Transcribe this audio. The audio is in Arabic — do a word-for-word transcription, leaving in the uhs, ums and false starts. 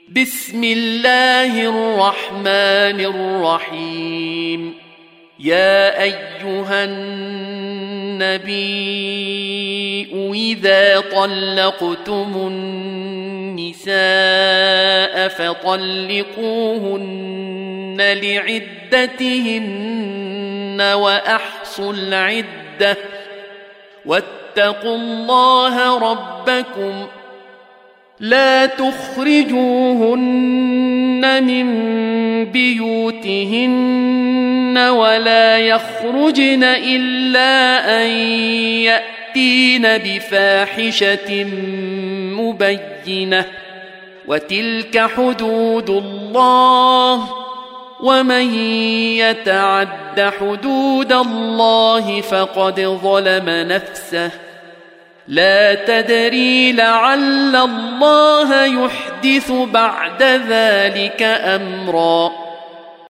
بسم الله الرحمن الرحيم. يا أيها النبي إذا طلقتم النساء فطلقوهن لعدتهن وأحصوا العدة واتقوا الله ربكم لا تخرجوهن من بيوتهن ولا يخرجن إلا أن يأتين بفاحشة مبينة وتلك حدود الله ومن يتعد حدود الله فقد ظلم نفسه لا تدري لعل الله يحدث بعد ذلك أمرا.